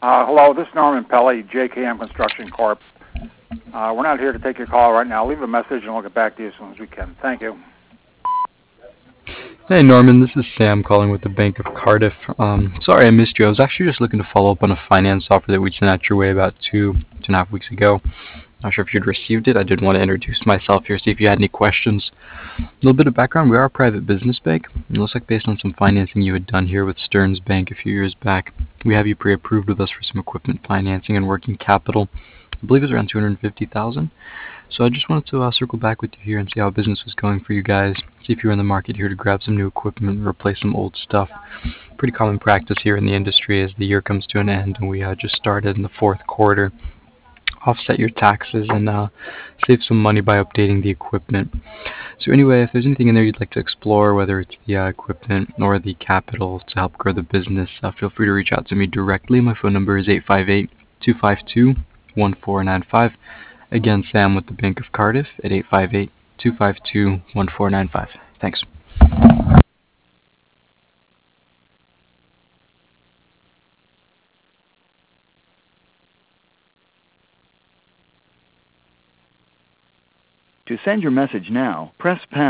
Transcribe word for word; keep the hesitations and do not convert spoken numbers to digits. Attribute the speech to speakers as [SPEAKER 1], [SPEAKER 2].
[SPEAKER 1] Uh, hello, this is Norman Pelly, J K M Construction Corp. Uh, we're not here to take your call right now. Leave a message and we'll get back to you as soon as we can. Thank you.
[SPEAKER 2] Hey Norman, this is Sam calling with the Bank of Cardiff. Um, sorry I missed you. I was actually just looking to follow up on a finance offer that we sent out your way about two, two and a half weeks ago. Not sure if you'd received it. I did want to introduce myself here, see if you had any questions. A little bit of background, we are a private business bank. It looks like based on some financing you had done here with Stearns Bank a few years back, we have you pre-approved with us for some equipment financing and working capital. I believe it was around two hundred fifty thousand dollars. So I just wanted to uh, circle back with you here and see how business was going for you guys. See if you're in the market here to grab some new equipment and replace some old stuff. Pretty common practice here in the industry as the year comes to an end and we uh, just started in the fourth quarter. Offset your taxes and uh, save some money by updating the equipment. So anyway, if there's anything in there you'd like to explore, whether it's the uh, equipment or the capital to help grow the business, uh, feel free to reach out to me directly. My phone number is eight five eight, two five two, one four nine five. Again, Sam with the Bank of Cardiff at eight five eight, two five two, one four nine five. Thanks.
[SPEAKER 3] To send your message now, press pound.